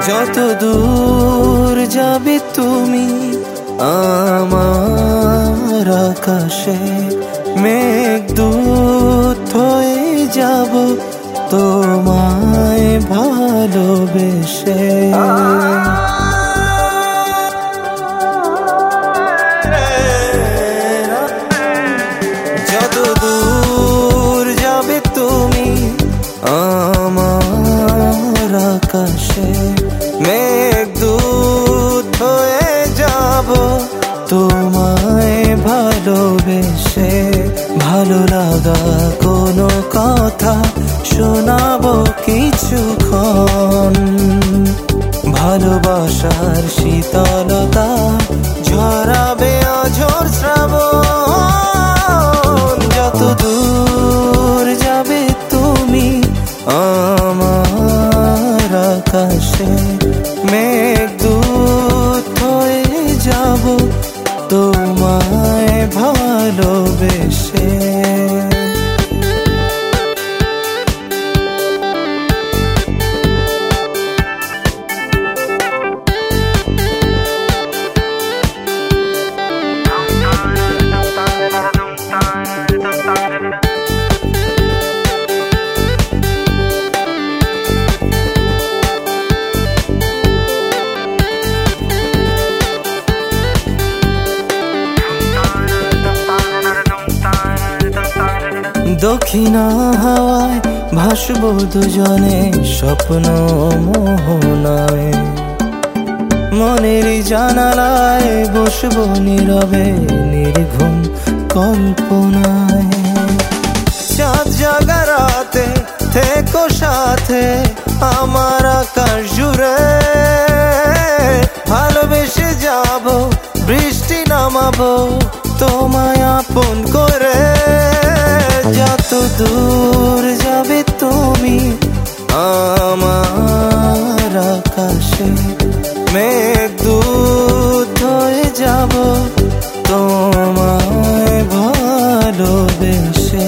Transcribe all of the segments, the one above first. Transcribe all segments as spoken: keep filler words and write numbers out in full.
যত দূর যাবে তুমি আমার আকাশে, মেঘদূত হয়ে যাব তোমায় ভালোবেসে। যত দূর যাবে তুমি আমার আকাশে, মেঘদূত হয়ে যাব তোমায় ভালোবেসে। ভালো লাগা কোনো কথা শোনাবো কিছুক্ষণ, ভালোবাসার শীতলতা ঝরাবে অঝোর শ্রাবণ। যত দূর যাবে তুমি আমার আকাশে, মেঘদূত হয়ে যাব তোমায় ভালোবেসে। দক্ষিণা হাওয়ায় ভাসবো দুজনে স্বপ্ন মোহনায়, মনেরই জানালায় বসবো নীরবে নির্ঘুম কল্পনায়। চাঁদ জাগা রাতে থেকো সাথে আমার আকাশ জুড়ে, ভালোবেসে যাব বৃষ্টি নামাবো তোমায় আপন করে। যত দূর যাবে তুমি আমার আকাশে, মেঘদূত হয়ে যাব তোমায় ভালোবেসে।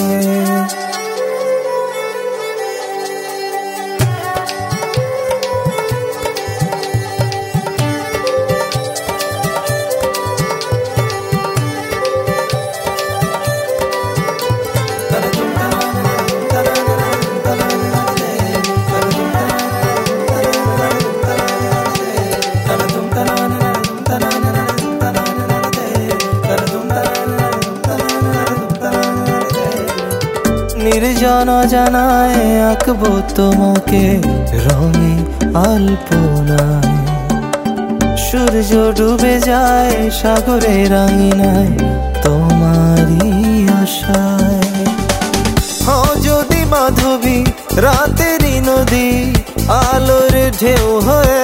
নির্জন জানায় আঁকবো তোমাকে রঙে আলপনায়, সূর্য ডুবে যায় সাগরে রাঙিনায় তোমারই আশায়। ও যদি মাধবী রাতেরই নদী আলোর ঢেউ হয়ে,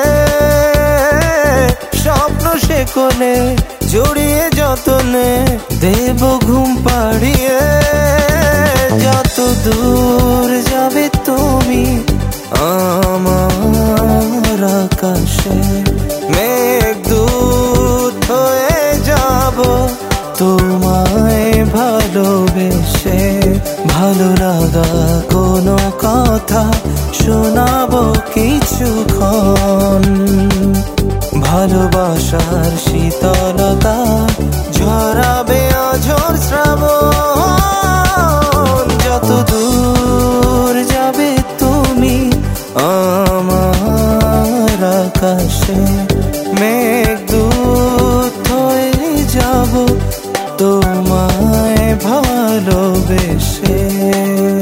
স্বপ্ন সে কোলে জড়িয়ে যতনে দেব ঘুম পাড়িয়ে। যত দূর যাবে তুমি আমার আকাশে, মেঘদূত হয়ে যাব তোমায় ভালোবেসে। ভালো লাগা কোনো কথা শোনাবো কিছুক্ষণ, ভালোবাসার শীতলতা ঝরাবে অঝোর শ্রাবণ। যত দূর যাবে তুমি আমার আকাশে, মেঘদূত হয়ে যাব তোমায় ভালোবেসে।